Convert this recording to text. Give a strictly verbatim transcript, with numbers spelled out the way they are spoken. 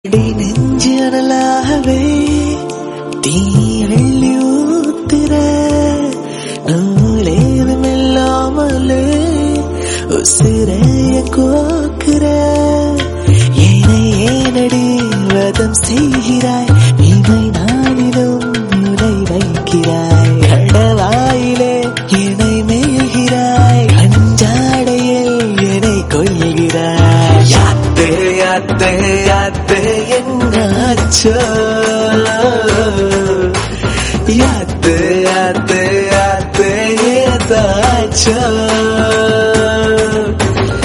நெஞ்சனலாகவே தீ அள்ளி ஊத்துற நூலேதும் இல்லாமலே உசிரைய கோக்குற ஏனை ஏனடி வதம் செய்கிறாய் இமை நாளிலும் உலை வைக்கிறாய் கடவாயிலே என்னை மேய்கிறாய் அஞ்சாடையில் என்னை கொள்கிறாய் யாத்தே யாத்தே யாத்தே என்னாச்சோ